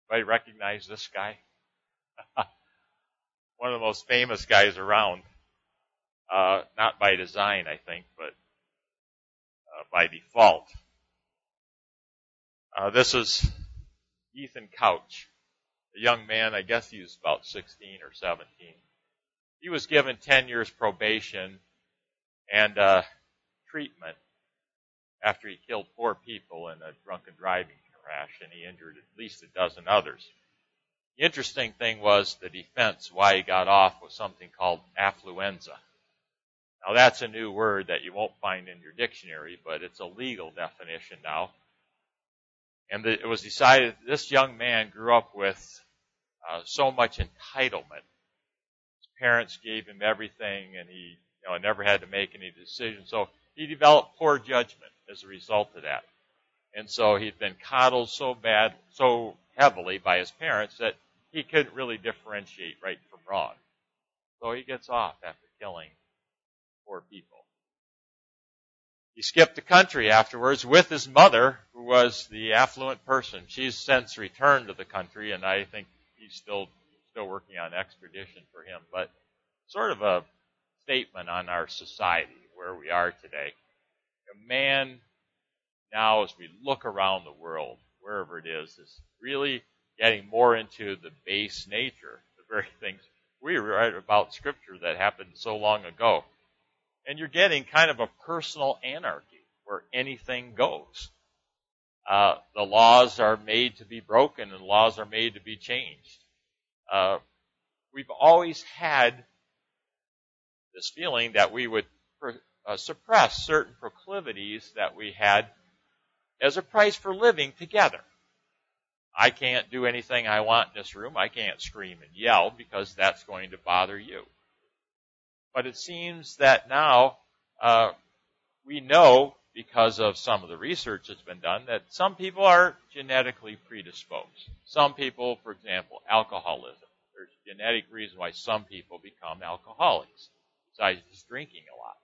Anybody recognize this guy? One of the most famous guys around. Not by design, I think, but by default. This is Ethan Couch, a young man. I guess he was about 16 or 17. He was given 10 years probation and treatment after he killed 4 people in a drunken driving crash, and he injured at least a dozen others. The interesting thing was the defense, why he got off, was something called affluenza. Now, that's a new word that you won't find in your dictionary, but it's a legal definition now. And it was decided this young man grew up with so much entitlement. His parents gave him everything, and he never had to make any decisions. So he developed poor judgment as a result of that. And so he'd been coddled so heavily by his parents that he couldn't really differentiate right from wrong. So he gets off after killing 4 people. He skipped the country afterwards with his mother, who was the affluent person. She's since returned to the country, and I think he's still working on extradition for him. But sort of a statement on our society, where we are today. A man now, as we look around the world, wherever it is really getting more into the base nature, the very things we write about Scripture that happened so long ago. And you're getting kind of a personal anarchy where anything goes. The laws are made to be broken and laws are made to be changed. We've always had this feeling that we would suppress certain proclivities that we had as a price for living together. I can't do anything I want in this room. I can't scream and yell because that's going to bother you. But it seems that now we know, because of some of the research that's been done, that some people are genetically predisposed. Some people, for example, alcoholism. There's a genetic reason why some people become alcoholics, besides just drinking a lot.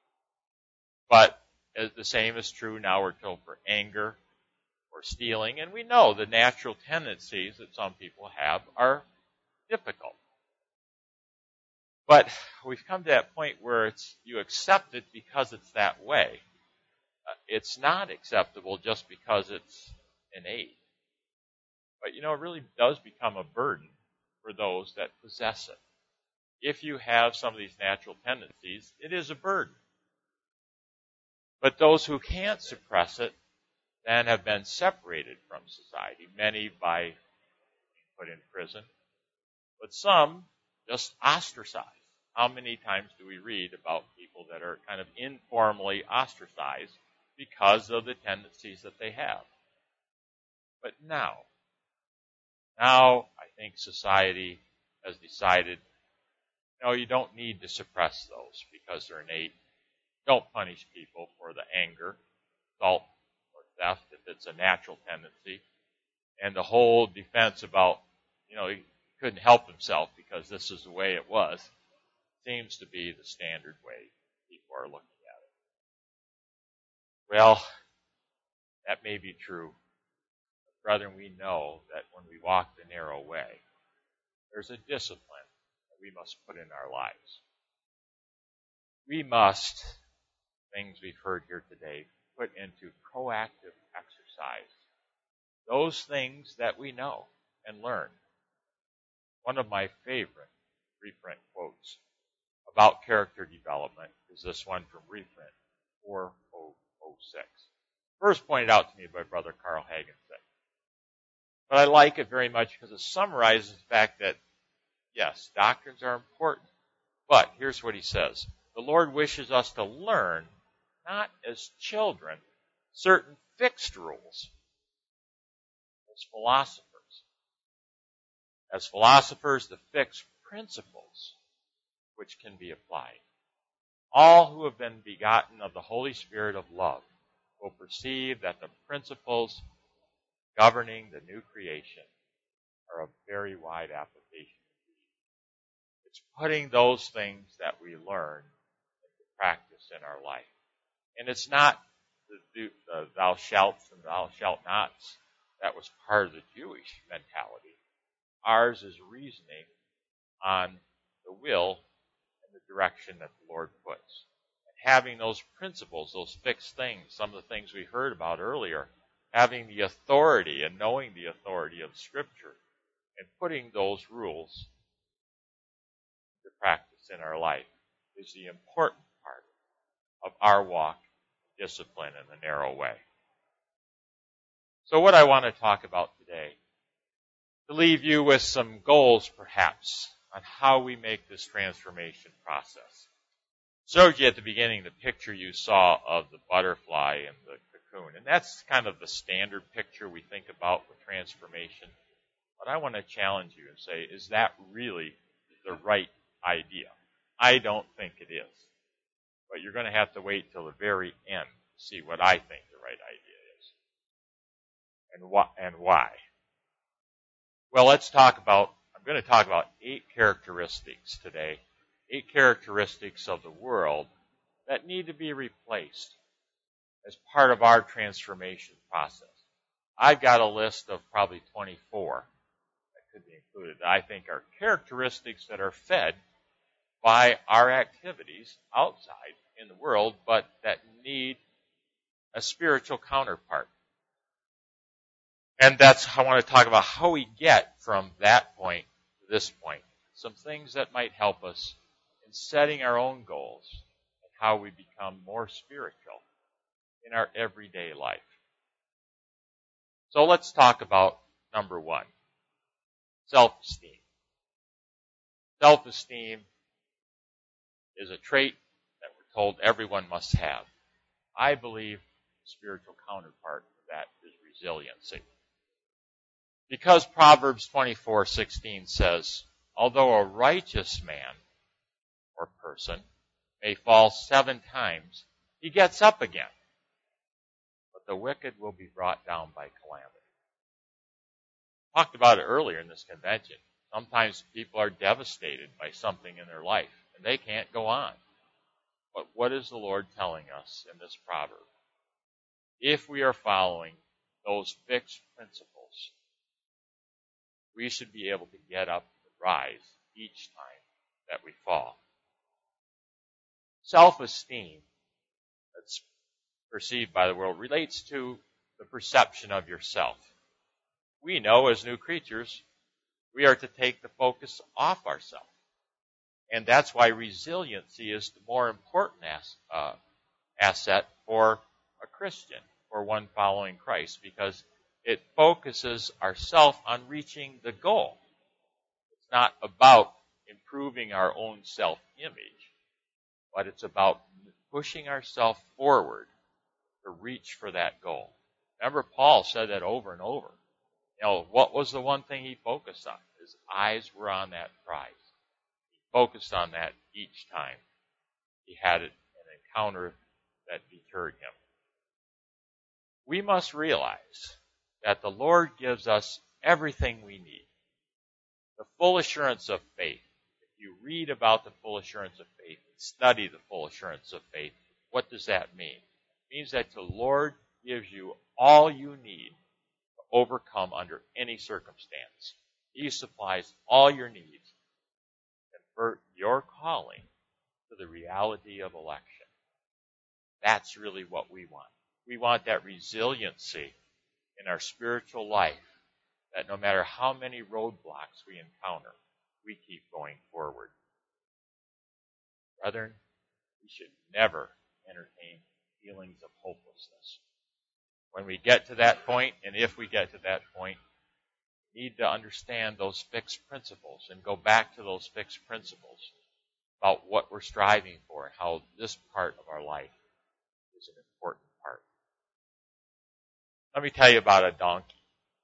But the same is true now, we're told, for anger or stealing. And we know the natural tendencies that some people have are difficult. But we've come to that point where you accept it because it's that way. It's not acceptable just because it's innate. But it really does become a burden for those that possess it. If you have some of these natural tendencies, it is a burden. But those who can't suppress it then have been separated from society, many by being put in prison, but some just ostracized. How many times do we read about people that are kind of informally ostracized because of the tendencies that they have? But now I think society has decided, you don't need to suppress those because they're innate. Don't punish people for the anger, assault, or theft if it's a natural tendency. And the whole defense about, he couldn't help himself because this is the way it was, seems to be the standard way people are looking at it. Well, that may be true. But brethren, we know that when we walk the narrow way, there's a discipline that we must put in our lives. We must, things we've heard here today, put into proactive exercise those things that we know and learn. One of my favorite reprint quotes about character development is this one from reprint 4006. First pointed out to me by Brother Carl Hagensen. But I like it very much because it summarizes the fact that, yes, doctrines are important. But here's what he says. The Lord wishes us to learn, not as children, certain fixed rules as philosophers. As philosophers, the fixed principles which can be applied. All who have been begotten of the Holy Spirit of love will perceive that the principles governing the new creation are of very wide application. It's putting those things that we learn into practice in our life. And it's not the thou shalt and thou shalt nots. That was part of the Jewish mentality. Ours is reasoning on the will and the direction that the Lord puts. And having those principles, those fixed things, some of the things we heard about earlier, having the authority and knowing the authority of Scripture and putting those rules to practice in our life is the important part of our walk, discipline in the narrow way. So what I want to talk about today, to leave you with some goals perhaps on how we make this transformation process. Showed you at the beginning the picture you saw of the butterfly and the cocoon. And that's kind of the standard picture we think about with transformation. But I want to challenge you and say, is that really the right idea? I don't think it is. But you're going to have to wait till the very end to see what I think the right idea is. And why. Well, I'm going to talk about 8 characteristics today. 8 characteristics of the world that need to be replaced as part of our transformation process. I've got a list of probably 24 that could be included that I think are characteristics that are fed by our activities outside in the world, but that need a spiritual counterpart. And I want to talk about how we get from that point to this point. Some things that might help us in setting our own goals and how we become more spiritual in our everyday life. So let's talk about number 1, self-esteem. Self-esteem is a trait that we're told everyone must have. I believe the spiritual counterpart of that is resiliency. Because Proverbs 24:16 says, although a righteous man or person may fall 7 times, he gets up again. But the wicked will be brought down by calamity. Talked about it earlier in this convention. Sometimes people are devastated by something in their life, and they can't go on. But what is the Lord telling us in this proverb? If we are following those fixed principles, we should be able to get up and rise each time that we fall. Self-esteem, that's perceived by the world, relates to the perception of yourself. We know as new creatures, we are to take the focus off ourselves. And that's why resiliency is the more important asset for a Christian, or one following Christ, because it focuses ourselves on reaching the goal. It's not about improving our own self-image, but it's about pushing ourselves forward to reach for that goal. Remember, Paul said that over and over. What was the one thing he focused on? His eyes were on that prize. He focused on that each time he had an encounter that deterred him. We must realize that the Lord gives us everything we need. The full assurance of faith. If you read about the full assurance of faith and study the full assurance of faith, what does that mean? It means that the Lord gives you all you need to overcome under any circumstance. He supplies all your needs to convert your calling to the reality of election. That's really what we want. We want that resiliency in our spiritual life, that no matter how many roadblocks we encounter, we keep going forward. Brethren, we should never entertain feelings of hopelessness. When we get to that point, and if we get to that point, we need to understand those fixed principles and go back to those fixed principles about what we're striving for and how this part of our life is an important part. Let me tell you about a donkey.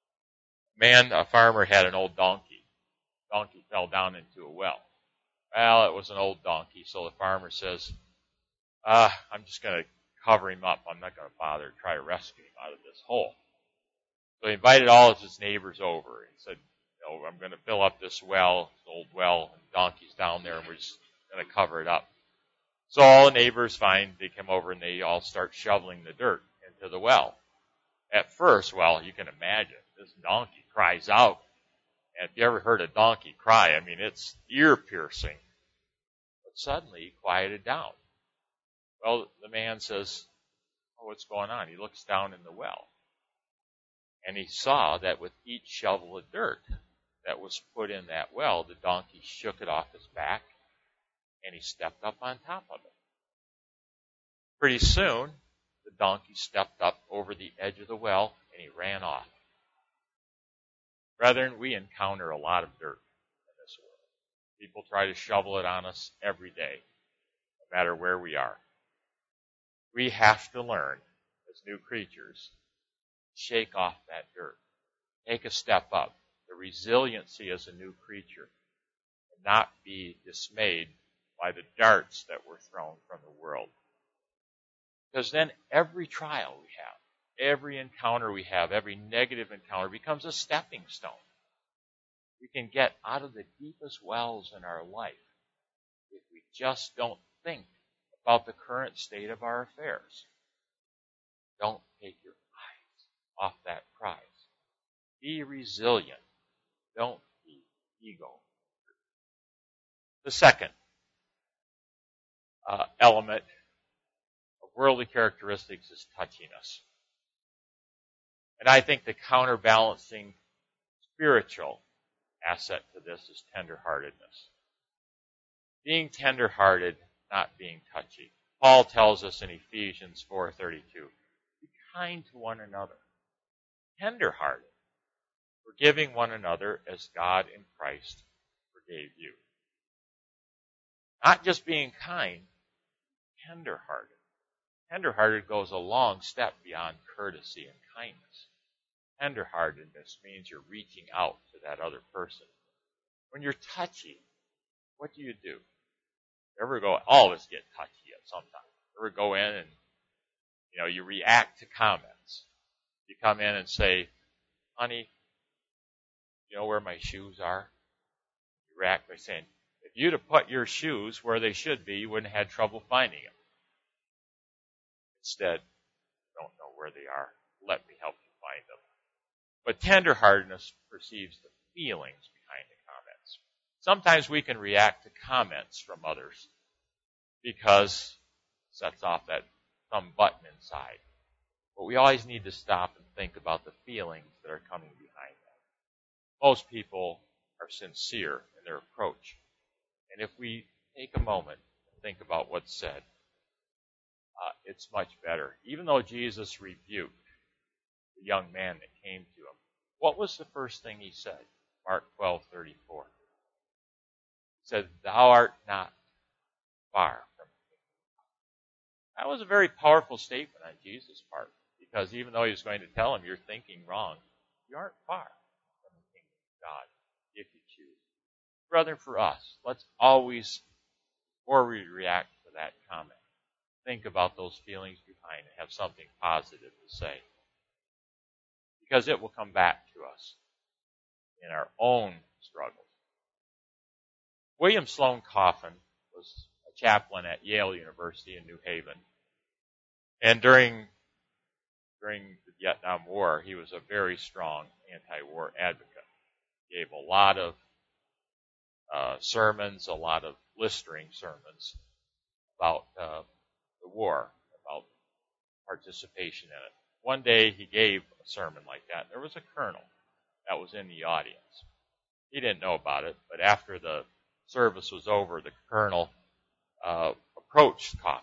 A farmer had an old donkey. The donkey fell down into a well. Well, it was an old donkey, so the farmer says, I'm just going to cover him up. I'm not going to bother to try to rescue him out of this hole. So he invited all of his neighbors over and said, I'm going to fill up this well, this old well, and the donkey's down there, and we're just going to cover it up. So all the neighbors, fine, they come over and they all start shoveling the dirt into the well. At first, you can imagine, this donkey cries out, And if you ever heard a donkey cry, I mean, it's ear-piercing. But suddenly he quieted down. Well, the man says, "Oh, what's going on?" He looks down in the well. And he saw that with each shovel of dirt that was put in that well, the donkey shook it off his back, and he stepped up on top of it. Pretty soon, the donkey stepped up over the edge of the well, and he ran off. Brethren, we encounter a lot of dirt in this world. People try to shovel it on us every day, no matter where we are. We have to learn, as new creatures, shake off that dirt. Take a step up. The resiliency as a new creature. And not be dismayed by the darts that were thrown from the world. Because then every trial we have, every encounter we have, every negative encounter becomes a stepping stone. We can get out of the deepest wells in our life if we just don't think about the current state of our affairs. Don't take your eyes off that prize. Be resilient. Don't be ego. The second element of worldly characteristics is touchiness. And I think the counterbalancing spiritual asset to this is tenderheartedness. Being tenderhearted, not being touchy. Paul tells us in Ephesians 4:32, be kind to one another, tenderhearted, forgiving one another as God in Christ forgave you. Not just being kind, tenderhearted. Tenderhearted goes a long step beyond courtesy and kindness. Tenderheartedness means you're reaching out to that other person. When you're touchy, what do? All of us get touchy at some time. Ever go in and, you react to comments. You come in and say, honey, you know where my shoes are? You react by saying, if you'd have put your shoes where they should be, you wouldn't have had trouble finding them. Instead, don't know where they are. Let me help you find them. But tenderheartedness perceives the feelings behind the comments. Sometimes we can react to comments from others because it sets off some button inside. But we always need to stop and think about the feelings that are coming behind that. Most people are sincere in their approach. And if we take a moment and think about what's said, it's much better. Even though Jesus rebuked the young man that came to him, what was the first thing he said? Mark 12:34. He said, thou art not far from me. That was a very powerful statement on Jesus' part, because even though he was going to tell him, you're thinking wrong, you aren't far from the kingdom of God if you choose. Brother, for us, let's always, before we react to that comment, think about those feelings behind and have something positive to say. Because it will come back to us in our own struggles. William Sloane Coffin was a chaplain at Yale University in New Haven. And during the Vietnam War, he was a very strong anti-war advocate. He gave a lot of sermons, a lot of blistering sermons about the war, about participation in it. One day he gave a sermon like that. There was a colonel that was in the audience. He didn't know about it, but after the service was over, the colonel approached Coffin.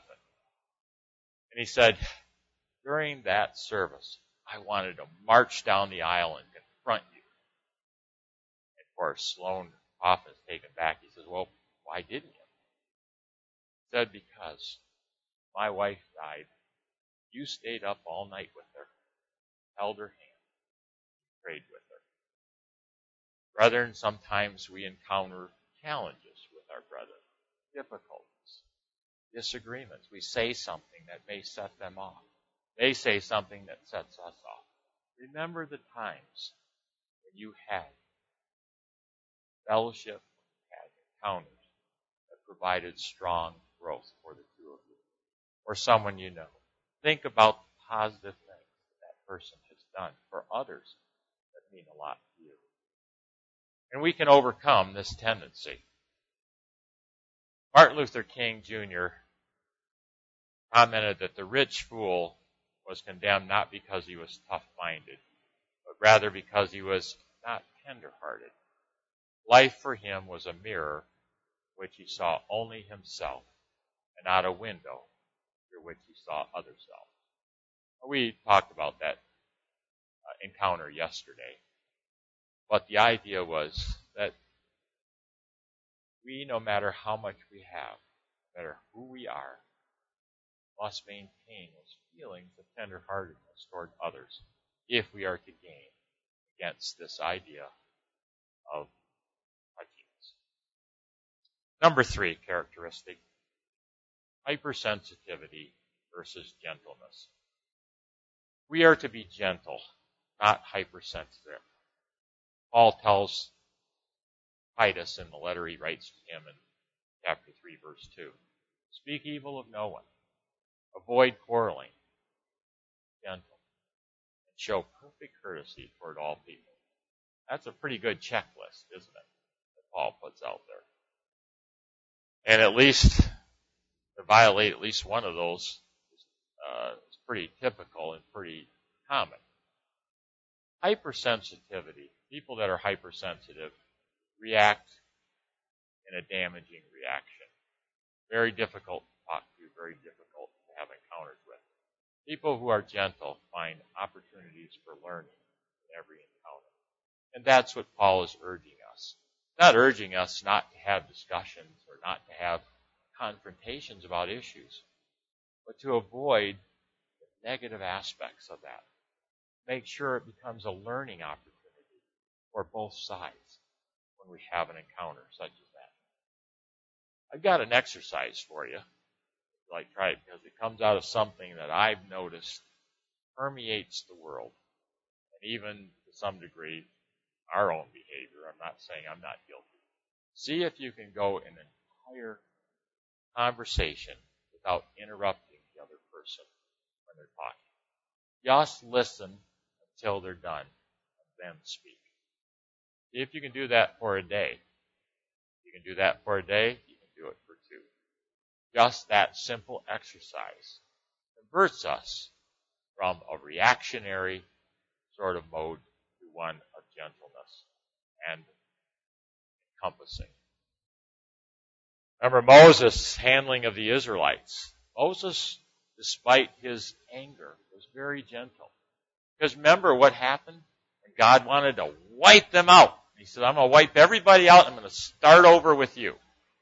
And he said, during that service, I wanted to march down the aisle and confront you. And of course, Sloane Coffin is taken back. He says, well, why didn't you? He said, because my wife died. You stayed up all night with her, held her hand, prayed with her. Brethren, sometimes we encounter challenges with our brethren, difficulties, disagreements. We say something that may set them off. They say something that sets us off. Remember the times when you had fellowship, had encounters that provided strong growth for the two of you, or someone you know. Think about the positive things that person has done for others that mean a lot to you. And we can overcome this tendency. Martin Luther King Jr. commented that the rich fool was condemned not because he was tough-minded, but rather because he was not tender-hearted. Life for him was a mirror which he saw only himself, and not a window through which he saw other selves. We talked about that encounter yesterday. But the idea was that we, no matter how much we have, no matter who we are, must maintain those feelings of tenderheartedness toward others if we are to gain against this idea of touchiness. Number 3 characteristic, hypersensitivity versus gentleness. We are to be gentle, not hypersensitive. Paul tells Titus in the letter he writes to him in chapter 3, verse 2, speak evil of no one. Avoid quarreling, gentle, and show perfect courtesy toward all people. That's a pretty good checklist, isn't it, that Paul puts out there. And at least to violate at least one of those is pretty typical and pretty common. Hypersensitivity, people that are hypersensitive react in a damaging reaction. Very difficult to talk to, very difficult to have encounters with. People who are gentle find opportunities for learning in every encounter. And that's what Paul is urging us. Not urging us not to have discussions or not to have confrontations about issues, but to avoid the negative aspects of that. Make sure it becomes a learning opportunity for both sides when we have an encounter such as that. I've got an exercise for you. Like, try it because it comes out of something that I've noticed permeates the world, and even to some degree our own behavior. I'm not saying I'm not guilty. See if you can go an entire conversation without interrupting the other person when they're talking. Just listen until they're done and then speak. See if you can do that for a day. If you can do that for a day, you can do it for 2. Just that simple exercise converts us from a reactionary sort of mode to one of gentleness and encompassing. Remember Moses' handling of the Israelites. Moses, despite his anger, was very gentle. Because remember what happened? When God wanted to wipe them out. He said, I'm going to wipe everybody out. I'm going to start over with you.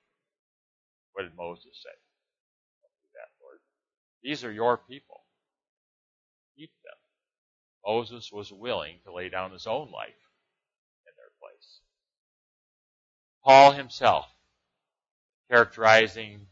What did Moses say? Don't do that, Lord. These are your people. Keep them. Moses was willing to lay down his own life in their place. Paul himself, characterizing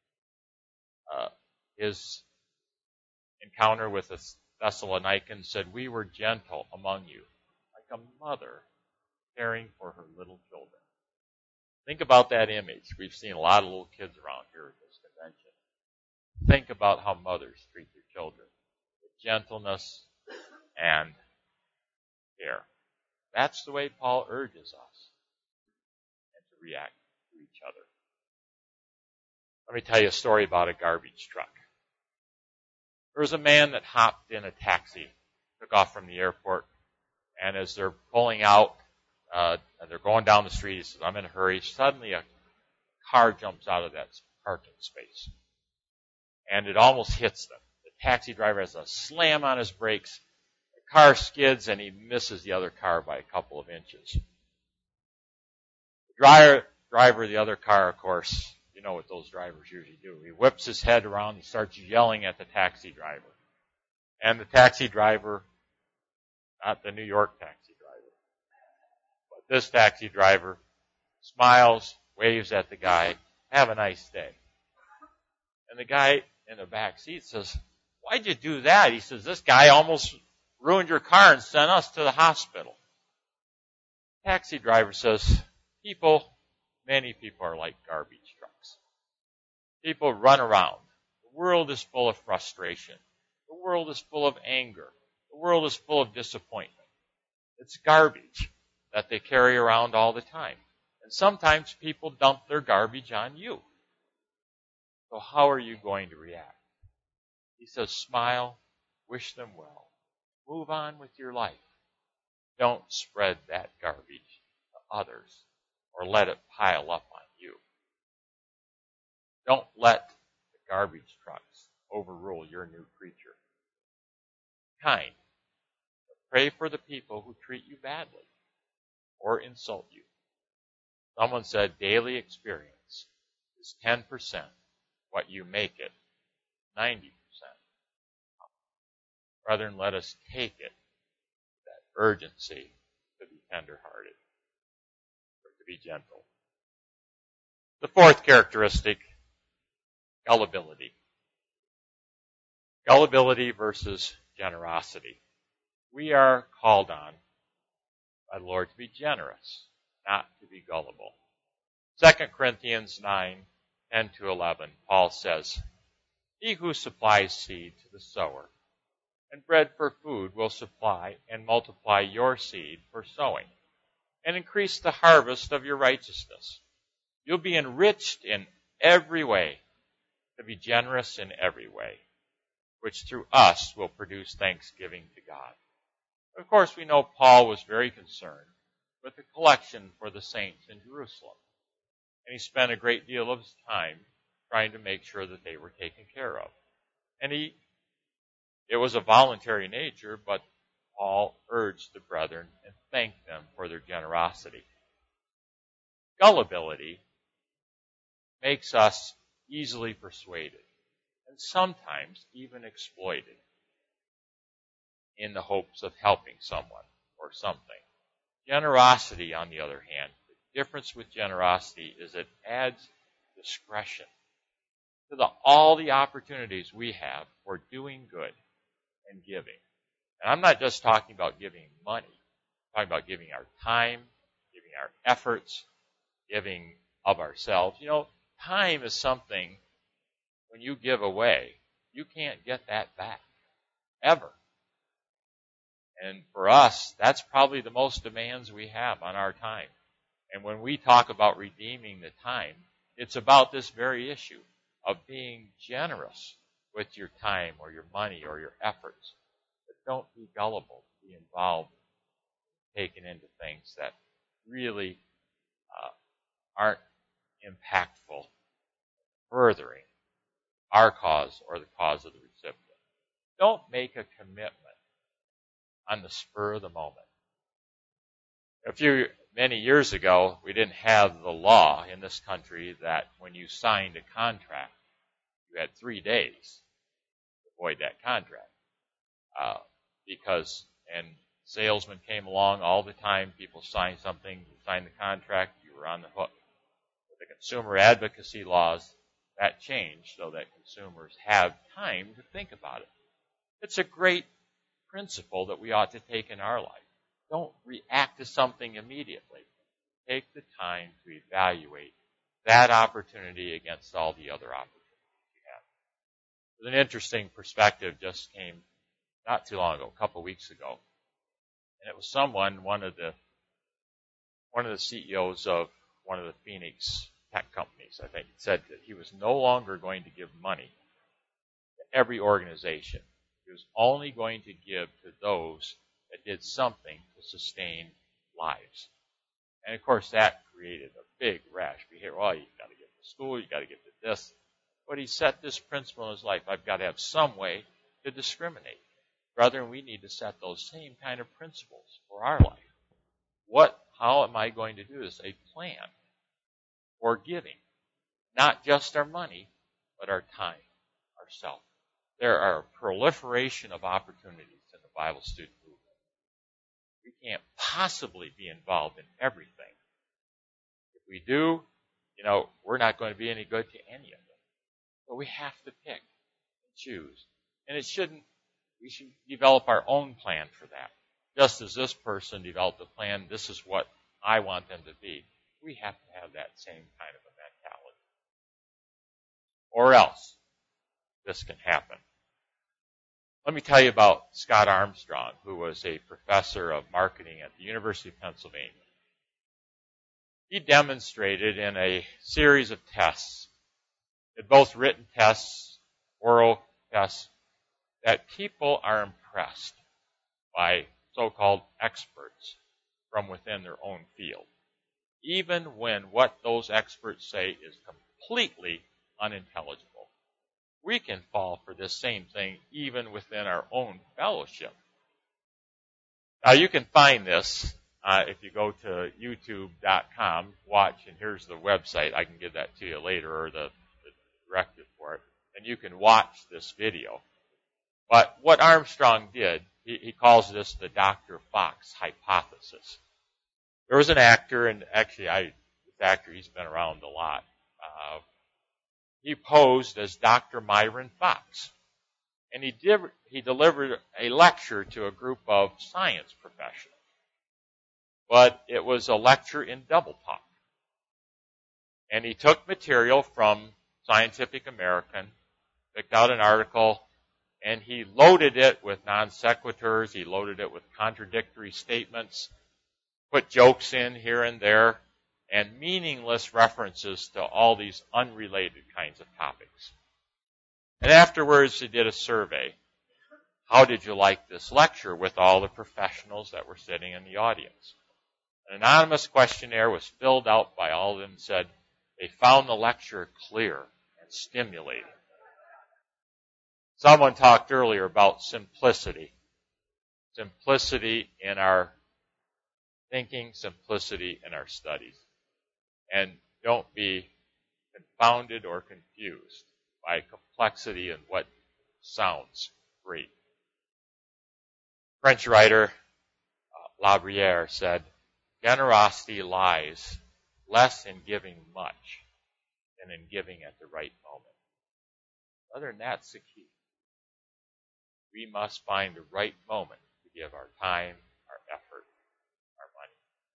his encounter with the Thessalonians, said, we were gentle among you, like a mother caring for her little children. Think about that image. We've seen a lot of little kids around here at this convention. Think about how mothers treat their children with gentleness and care. That's the way Paul urges us and to react to each other. Let me tell you a story about a garbage truck. There was a man that hopped in a taxi, took off from the airport, and as they're pulling out, they're going down the street, he says, I'm in a hurry. Suddenly a car jumps out of that parking space, and it almost hits them. The taxi driver has a slam on his brakes. The car skids, and he misses the other car by a couple of inches. The driver of the other car, of course, you know what those drivers usually do. He whips his head around and starts yelling at the taxi driver. And the taxi driver, not the New York taxi driver, but this taxi driver smiles, waves at the guy, have a nice day. And the guy in the back seat says, why'd you do that? He says, this guy almost ruined your car and sent us to the hospital. The taxi driver says, many people are like garbage trucks. People run around. The world is full of frustration. The world is full of anger. The world is full of disappointment. It's garbage. that they carry around all the time. And sometimes people dump their garbage on you. So how are you going to react? He says, smile, wish them well, move on with your life. Don't spread that garbage to others or let it pile up on you. Don't let the garbage trucks overrule your new creature. Kind. But pray for the people who treat you badly or insult you. Someone said daily experience is 10% what you make it 90%. Brethren, let us take it, that urgency to be tenderhearted, or to be gentle. The fourth characteristic, gullibility. Gullibility versus generosity. We are called on by the Lord to be generous, not to be gullible. 2 Corinthians 9:10-11, Paul says, He who supplies seed to the sower and bread for food will supply and multiply your seed for sowing and increase the harvest of your righteousness. You'll be enriched in every way, to be generous in every way, which through us will produce thanksgiving to God. Of course, we know Paul was very concerned with the collection for the saints in Jerusalem. And he spent a great deal of his time trying to make sure that they were taken care of. And it was a voluntary nature, but Paul urged the brethren and thanked them for their generosity. Gullibility makes us easily persuaded and sometimes even exploited in the hopes of helping someone or something. Generosity, on the other hand, the difference with generosity is it adds discretion to all the opportunities we have for doing good and giving. And I'm not just talking about giving money. I'm talking about giving our time, giving our efforts, giving of ourselves. You know, time is something, when you give away, you can't get that back, ever. And for us, that's probably the most demands we have on our time. And when we talk about redeeming the time, it's about this very issue of being generous with your time or your money or your efforts. But don't be gullible, be involved, taken into things that really aren't impactful, furthering our cause or the cause of the recipient. Don't make a commitment on the spur of the moment. Many years ago, we didn't have the law in this country that when you signed a contract, you had 3 days to avoid that contract. And salesmen came along all the time, people signed something, you signed the contract, you were on the hook. With the consumer advocacy laws, that changed so that consumers have time to think about it. It's a great principle that we ought to take in our life. Don't react to something immediately. Take the time to evaluate that opportunity against all the other opportunities you have. There's an interesting perspective just came not too long ago, a couple of weeks ago. And it was one of the CEOs of one of the Phoenix tech companies, I think, said that he was no longer going to give money to every organization. He was only going to give to those that did something to sustain lives. And of course that created a big rash. We hear, well, you've got to get to school, you've got to get to this. But he set this principle in his life. I've got to have some way to discriminate. Brethren, we need to set those same kind of principles for our life. How am I going to do this? A plan for giving. Not just our money, but our time, ourself. There are a proliferation of opportunities in the Bible student movement. We can't possibly be involved in everything. If we do, we're not going to be any good to any of them. But we have to pick and choose. And we should develop our own plan for that. Just as this person developed a plan, this is what I want them to be. We have to have that same kind of a mentality. Or else, this can happen. Let me tell you about Scott Armstrong, who was a professor of marketing at the University of Pennsylvania. he demonstrated in a series of tests, both written tests, oral tests, that people are impressed by so-called experts from within their own field, even when what those experts say is completely unintelligible. We can fall for this same thing even within our own fellowship. Now you can find this if you go to youtube.com, watch, and here's the website. I can give that to you later, or the directive for it, and you can watch this video. But what Armstrong did, he calls this the Dr. Fox hypothesis. There was an actor, and actually this actor, he's been around a lot. He posed as Dr. Myron Fox. And he delivered a lecture to a group of science professionals. But it was a lecture in double talk. And he took material from Scientific American, picked out an article, and he loaded it with non sequiturs, he loaded it with contradictory statements, put jokes in here and there, and meaningless references to all these unrelated kinds of topics. And afterwards, he did a survey. How did you like this lecture with all the professionals that were sitting in the audience? An anonymous questionnaire was filled out by all of them and said they found the lecture clear and stimulating. Someone talked earlier about simplicity. Simplicity in our thinking, simplicity in our studies. And don't be confounded or confused by complexity and what sounds great. French writer La Bruyere said, generosity lies less in giving much than in giving at the right moment. Other than that's the key. We must find the right moment to give our time, our effort, our money.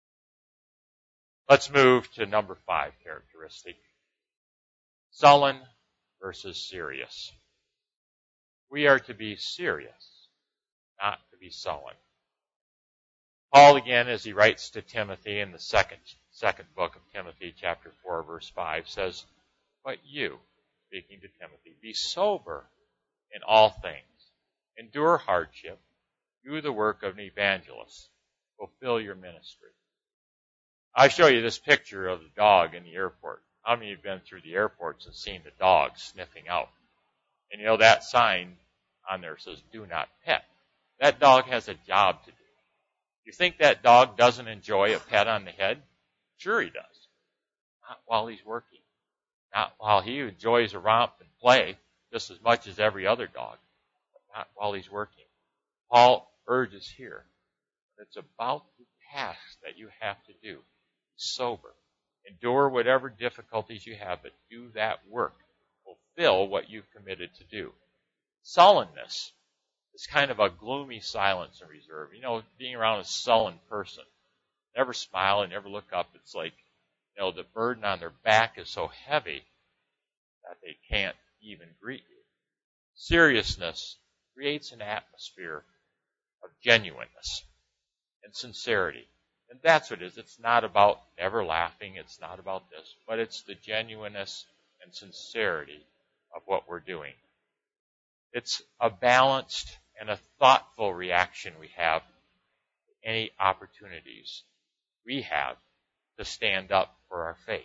Let's move to number 5 characteristic. Sullen versus serious. We are to be serious, not to be sullen. Paul, again, as he writes to Timothy in the second book of Timothy, chapter 4, verse 5, says, but you, speaking to Timothy, be sober in all things. Endure hardship. Do the work of an evangelist. Fulfill your ministry. I show you this picture of the dog in the airport. How many of you have been through the airports and seen the dog sniffing out? And you know that sign on there says, do not pet. That dog has a job to do. You think that dog doesn't enjoy a pet on the head? Sure he does. Not while he's working. Not while he enjoys a romp and play just as much as every other dog. But not while he's working. Paul urges here, it's about the task that you have to do. Be sober. Endure whatever difficulties you have, but do that work. Fulfill what you've committed to do. Sullenness is kind of a gloomy silence and reserve. You know, being around a sullen person, never smile and never look up. It's like, you know, the burden on their back is so heavy that they can't even greet you. Seriousness creates an atmosphere of genuineness and sincerity. And that's what it is. It's not about never laughing. It's not about this. But it's the genuineness and sincerity of what we're doing. It's a balanced and a thoughtful reaction we have to any opportunities we have to stand up for our faith.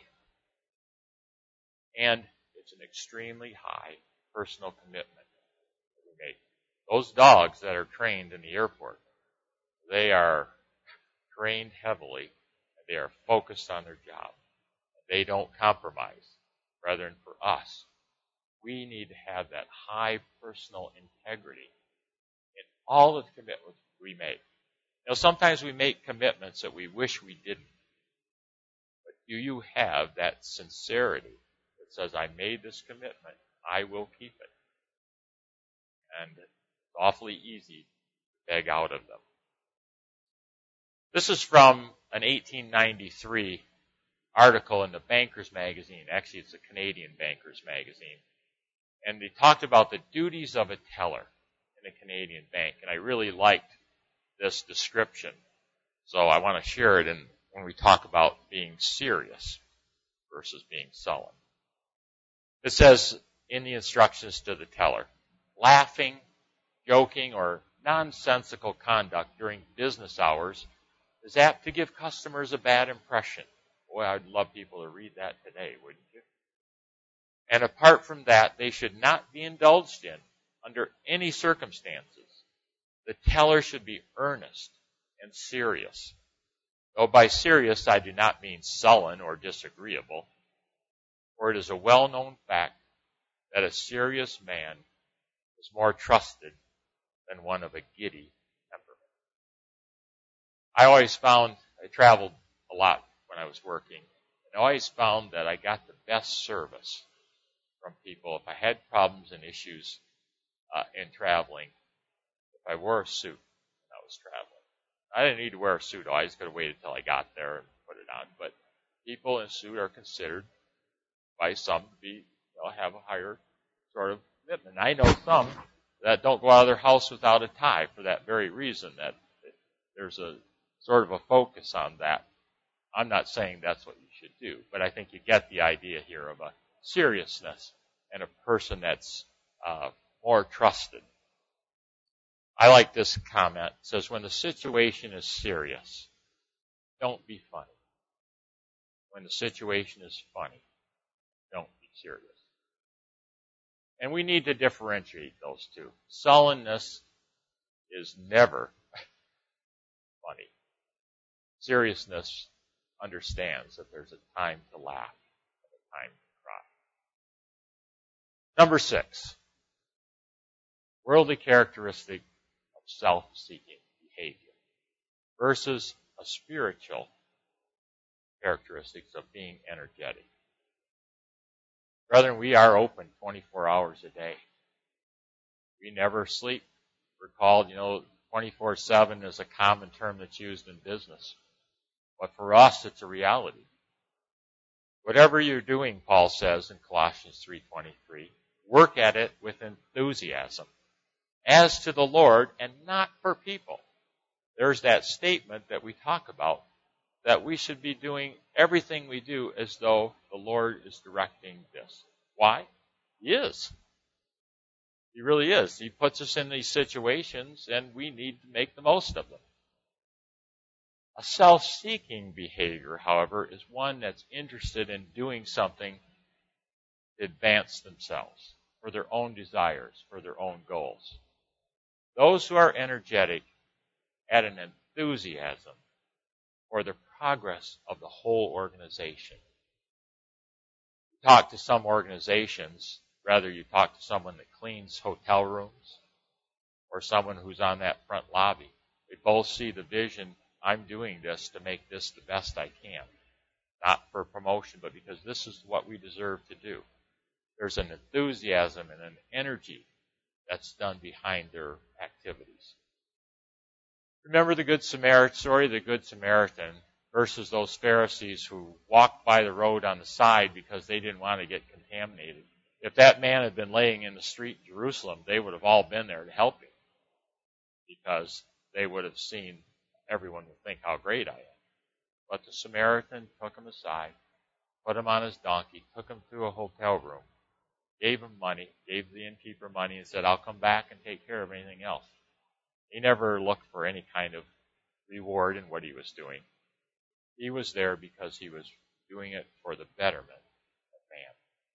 And it's an extremely high personal commitment that we make. Those dogs that are trained in the airport, they are trained heavily, and they are focused on their job. They don't compromise. Brethren, for us, we need to have that high personal integrity in all of the commitments we make. You know, sometimes we make commitments that we wish we didn't. But do you have that sincerity that says, I made this commitment, I will keep it? And it's awfully easy to beg out of them. This is from an 1893 article in the Bankers Magazine. Actually, it's a Canadian Bankers Magazine. And they talked about the duties of a teller in a Canadian bank. And I really liked this description. So I want to share it in when we talk about being serious versus being sullen. It says in the instructions to the teller, laughing, joking, or nonsensical conduct during business hours is apt to give customers a bad impression. Boy, I'd love people to read that today, wouldn't you? And apart from that, they should not be indulged in under any circumstances. The teller should be earnest and serious. Though by serious I do not mean sullen or disagreeable, for it is a well-known fact that a serious man is more trusted than one of a giddy temperament. I always found, I traveled a lot when I was working, and I always found that I got the best service from people if I had problems and issues in traveling, if I wore a suit when I was traveling. I didn't need to wear a suit. I just could have waited until I got there and put it on. But people in a suit are considered by some to be, have a higher sort of commitment. I know some that don't go out of their house without a tie for that very reason, that there's a sort of a focus on that. I'm not saying that's what you should do, but I think you get the idea here of a seriousness and a person that's more trusted. I like this comment. It says, when the situation is serious, don't be funny. When the situation is funny, don't be serious. And we need to differentiate those two. Sullenness is never funny. Seriousness understands that there's a time to laugh and a time to cry. Number 6, worldly characteristic of self-seeking behavior versus a spiritual characteristics of being energetic. Brethren, we are open 24 hours a day. We never sleep. We're called, 24/7 is a common term that's used in business. But for us, it's a reality. Whatever you're doing, Paul says in Colossians 3:23, work at it with enthusiasm, as to the Lord and not for people. There's that statement that we talk about, that we should be doing everything we do as though the Lord is directing this. Why? He is. He really is. He puts us in these situations, and we need to make the most of them. A self-seeking behavior, however, is one that's interested in doing something to advance themselves, for their own desires, for their own goals. Those who are energetic add an enthusiasm for the progress of the whole organization. You talk to some organizations, rather you talk to someone that cleans hotel rooms or someone who's on that front lobby. They both see the vision, I'm doing this to make this the best I can. Not for promotion, but because this is what we deserve to do. There's an enthusiasm and an energy that's done behind their activities. Remember the Good Samaritan story, the Good Samaritan versus those Pharisees who walked by the road on the side because they didn't want to get contaminated. If that man had been laying in the street in Jerusalem, they would have all been there to help him because they would have seen, everyone would think how great I am. But the Samaritan took him aside, put him on his donkey, took him to a hotel room, gave him money, gave the innkeeper money, and said, I'll come back and take care of anything else. He never looked for any kind of reward in what he was doing. He was there because he was doing it for the betterment of man.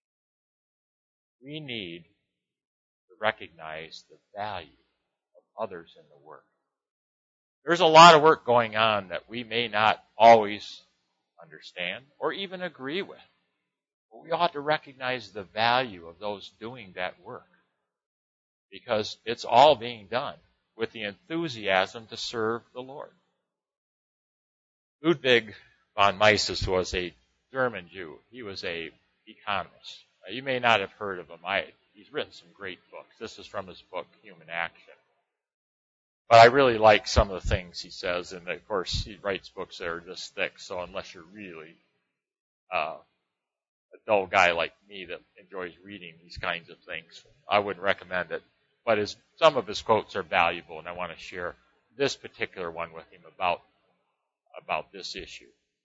We need to recognize the value of others in the work. There's a lot of work going on that we may not always understand or even agree with. But we ought to recognize the value of those doing that work because it's all being done with the enthusiasm to serve the Lord. Ludwig von Mises was a German Jew. He was an economist. You may not have heard of him. He's written some great books. This is from his book, Human Action. But I really like some of the things he says, and of course he writes books that are this thick, so unless you're really a dull guy like me that enjoys reading these kinds of things, I wouldn't recommend it. But some of his quotes are valuable, and I want to share this particular one with him about this issue.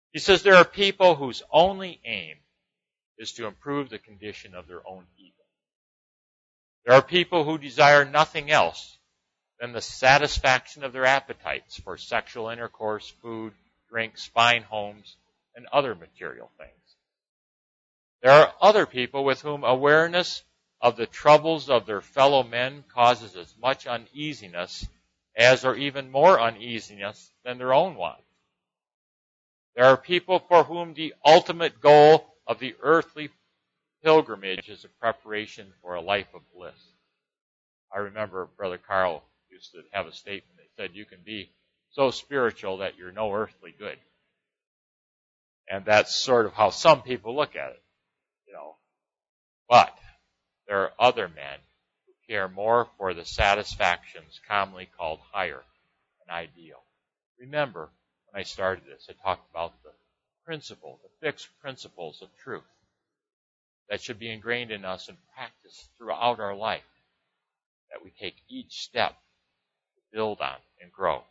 He says there are people whose only aim is to improve the condition of their own ego. There are people who desire nothing else than the satisfaction of their appetites for sexual intercourse, food, drinks, fine homes, and other material things. There are other people with whom awareness of the troubles of their fellow men causes as much uneasiness as or even more uneasiness than their own wants. There are people for whom the ultimate goal of the earthly pilgrimage is a preparation for a life of bliss. I remember Brother Carl used to have a statement that said, you can be so spiritual that you're no earthly good. And that's sort of how some people look at it, you know. But there are other men who care more for the satisfactions commonly called higher and ideal. Remember, when I started this, I talked about the fixed principles of truth that should be ingrained in us and practiced throughout our life, that we take each step to build on and grow.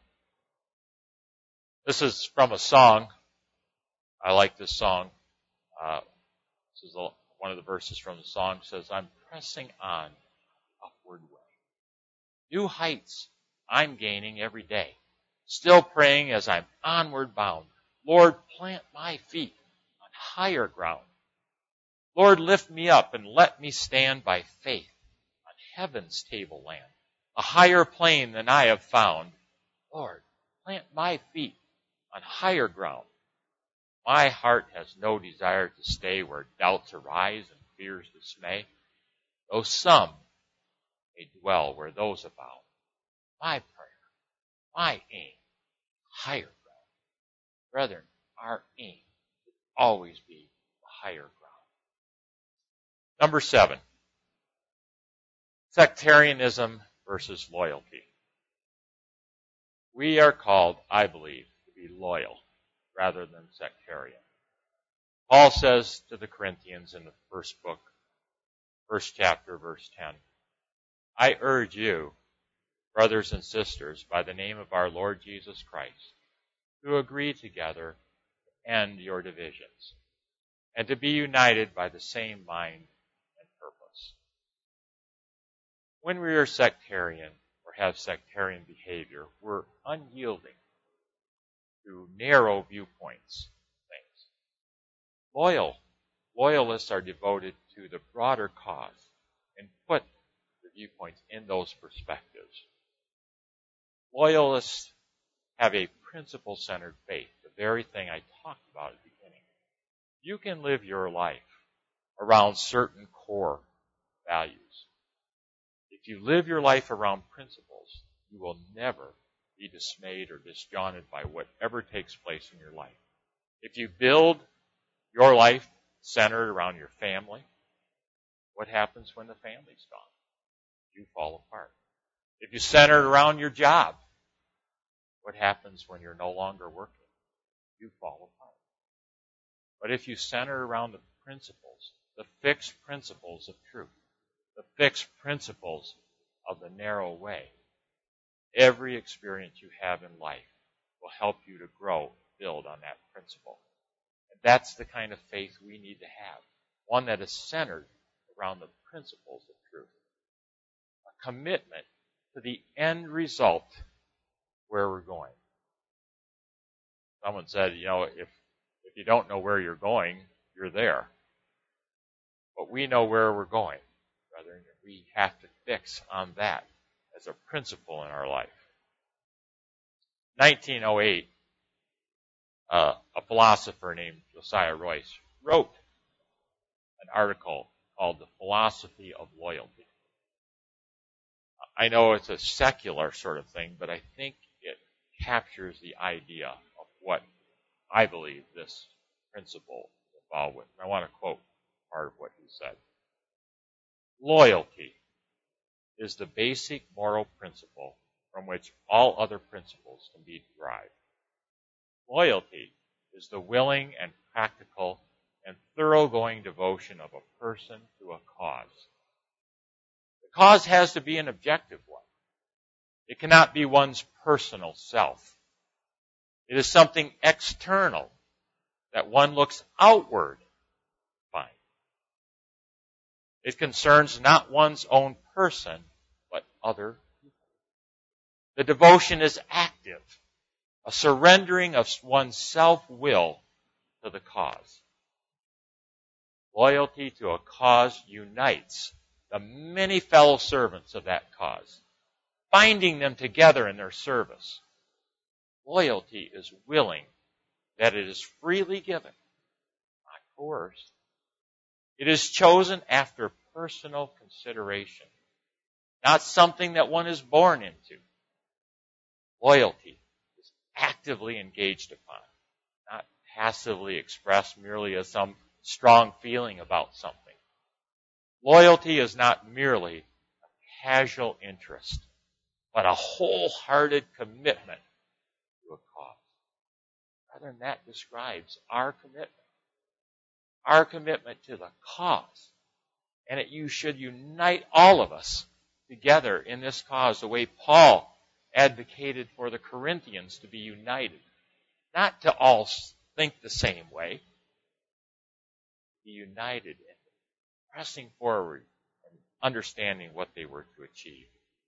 This is from a song. I like this song. This is one of the verses from the song. Says, I'm pressing on upward way. New heights I'm gaining every day. Still praying as I'm onward bound. Lord, plant my feet on higher ground. Lord, lift me up and let me stand by faith on heaven's tableland, a higher plane than I have found. Lord, plant my feet on higher ground. My heart has no desire to stay where doubts arise and fears dismay, though some may dwell where those abound. My prayer, my aim, higher ground. Brethren, our aim should always be the higher ground. Number 7, sectarianism versus loyalty. We are called, I believe, to be loyal rather than sectarian. Paul says to the Corinthians in the first chapter, verse 10, I urge you, brothers and sisters, by the name of our Lord Jesus Christ, to agree together to end your divisions, and to be united by the same mind and purpose. When we are sectarian or have sectarian behavior, we're unyielding to narrow viewpoints things. Loyalists are devoted to the broader cause and put the viewpoints in those perspectives. Loyalists have a principle-centered faith, the very thing I talked about at the beginning. You can live your life around certain core values. If you live your life around principles, you will never be dismayed or disjointed by whatever takes place in your life. If you build your life centered around your family, what happens when the family's gone? You fall apart. If you center it around your job, what happens when you're no longer working? You fall apart. But if you center around the principles, the fixed principles of truth, the fixed principles of the narrow way, every experience you have in life will help you to grow and build on that principle. And that's the kind of faith we need to have, one that is centered around the principles of truth, a commitment to the end result where we're going. Someone said, if you don't know where you're going, you're there. But we know where we're going, brethren. We have to fix on that as a principle in our life. 1908, a philosopher named Josiah Royce wrote an article called The Philosophy of Loyalty. I know it's a secular sort of thing, but I think it captures the idea of what I believe this principle is involved with. And I want to quote part of what he said. Loyalty is the basic moral principle from which all other principles can be derived. Loyalty is the willing and practical and thoroughgoing devotion of a person to a cause. The cause has to be an objective one. It cannot be one's personal self. It is something external that one looks outward fine. It concerns not one's own person, but other people. The devotion is active, a surrendering of one's self-will to the cause. Loyalty to a cause unites the many fellow servants of that cause, binding them together in their service. Loyalty is willing that it is freely given, not coerced. It is chosen after personal consideration, not something that one is born into. Loyalty is actively engaged upon, not passively expressed merely as some strong feeling about something. Loyalty is not merely a casual interest, but a wholehearted commitment to a cause. Rather, that describes our commitment to the cause. And you should unite all of us together in this cause, the way Paul advocated for the Corinthians to be united. Not to all think the same way. Be united in pressing forward and understanding what they were to achieve.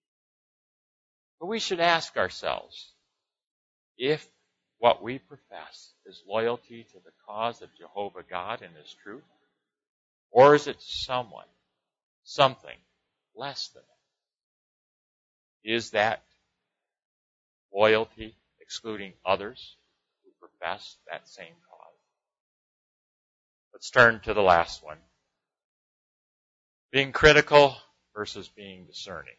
But we should ask ourselves if what we profess is loyalty to the cause of Jehovah God and His truth, or is it someone, something less than that? Is that loyalty excluding others who profess that same cause? Let's turn to the last one. Being critical versus being discerning.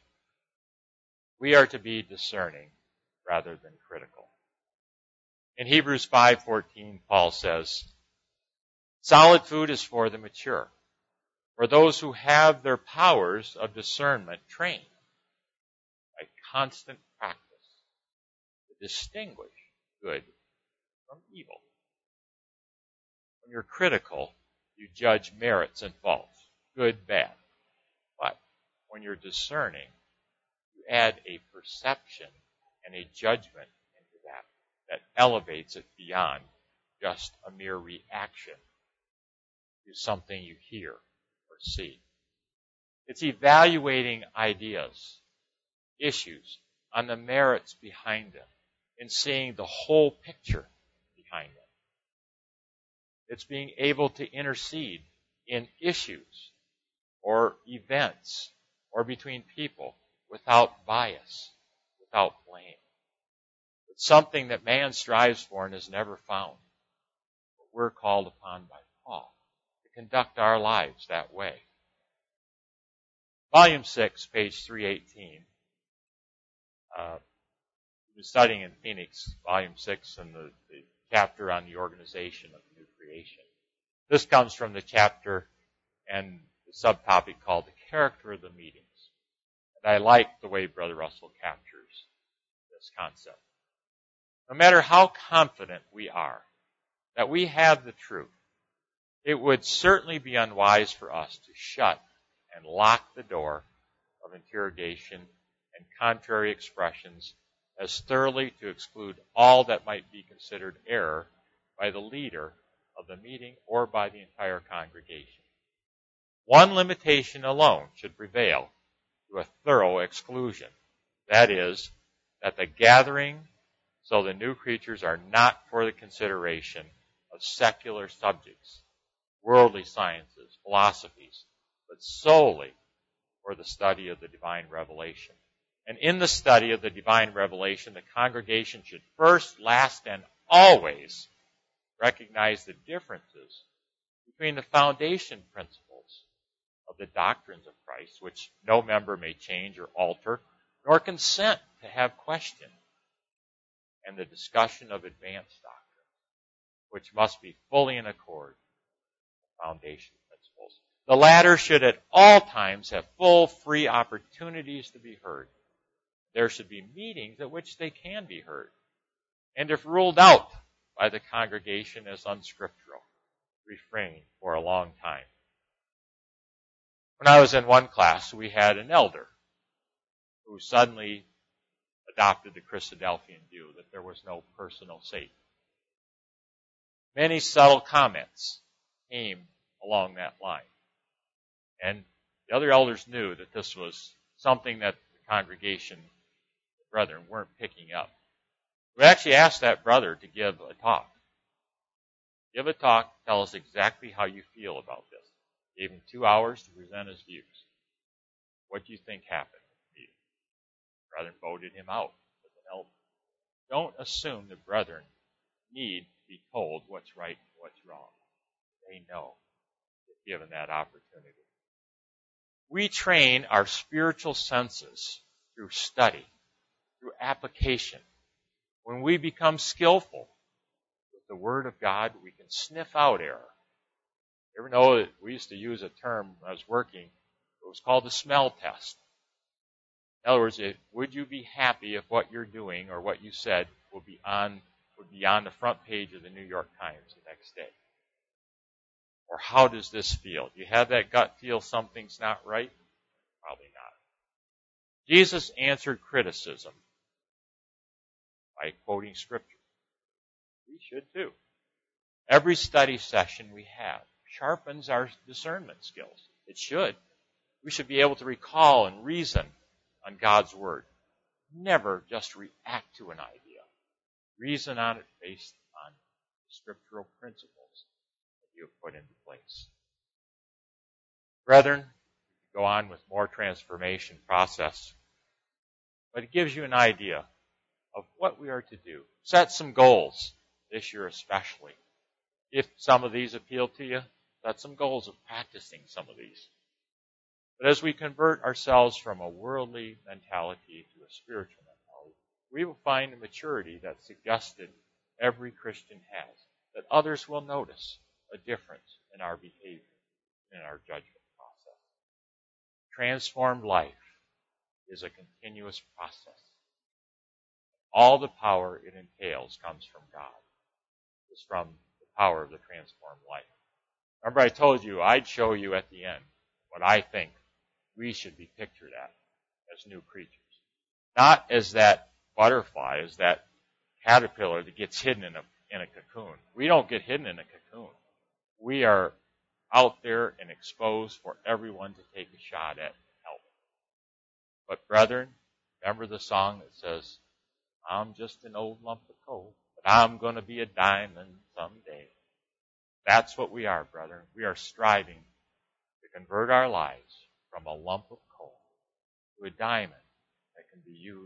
We are to be discerning rather than critical. In Hebrews 5:14, Paul says, solid food is for the mature, for those who have their powers of discernment trained by constant practice to distinguish good from evil. When you're critical, you judge merits and faults, good, bad. But when you're discerning, you add a perception and a judgment into that elevates it beyond just a mere reaction to something you hear or see. It's evaluating ideas, issues, on the merits behind them, and seeing the whole picture behind them. It's being able to intercede in issues or events or between people without bias, without blame. It's something that man strives for and has never found. But we're called upon by Paul to conduct our lives that way. Volume 6, page 318. We've been studying in Phoenix, Volume 6, and the chapter on the organization of the new creation. This comes from the chapter and the subtopic called The Character of the Meetings. And I like the way Brother Russell captures this concept. No matter how confident we are that we have the truth, it would certainly be unwise for us to shut and lock the door of interrogation and contrary expressions as thoroughly to exclude all that might be considered error by the leader of the meeting or by the entire congregation. One limitation alone should prevail to a thorough exclusion. That is, that the gathering so the new creatures are not for the consideration of secular subjects, worldly sciences, philosophies, but solely for the study of the divine revelation. And in the study of the divine revelation, the congregation should first, last, and always recognize the differences between the foundation principles of the doctrines of Christ, which no member may change or alter, nor consent to have questioned, and the discussion of advanced doctrine, which must be fully in accord with foundation principles. The latter should at all times have full, free opportunities to be heard. There should be meetings at which they can be heard. And if ruled out by the congregation as unscriptural, refrain for a long time. When I was in one class, we had an elder who suddenly adopted the Christadelphian view that there was no personal Satan. Many subtle comments came along that line. And the other elders knew that this was something that the congregation, the brethren, weren't picking up. We actually asked that brother to give a talk. Give a talk, tell us exactly how you feel about this. Gave him 2 hours to present his views. What do you think happened at the meeting? Brethren voted him out as an elder. Don't assume the brethren need to be told what's right and what's wrong. They know if given that opportunity. We train our spiritual senses through study, through application. When we become skillful with the Word of God, we can sniff out error. You ever know that we used to use a term when I was working, it was called the smell test. In other words, would you be happy if what you're doing or what you said would be on the front page of the New York Times the next day? Or how does this feel? Do you have that gut feel something's not right? Probably not. Jesus answered criticism by quoting Scripture. We should too. Every study session we have sharpens our discernment skills. It should. We should be able to recall and reason on God's Word. Never just react to an idea. Reason on it based on scriptural principles that you have put into place. Brethren, go on with more transformation process. But it gives you an idea of what we are to do. Set some goals this year especially. If some of these appeal to you, set some goals of practicing some of these. But as we convert ourselves from a worldly mentality to a spiritual mentality, we will find a maturity that's suggested every Christian has, that others will notice a difference in our behavior, in our judgment process. Transformed life is a continuous process. All the power it entails comes from God. It's from the power of the transformed life. Remember I told you I'd show you at the end what I think we should be pictured at as new creatures. Not as that butterfly, as that caterpillar that gets hidden in a cocoon. We don't get hidden in a cocoon. We are out there and exposed for everyone to take a shot at and help. But brethren, remember the song that says, I'm just an old lump of coal, but I'm going to be a diamond someday. That's what we are, brethren. We are striving to convert our lives from a lump of coal to a diamond that can be used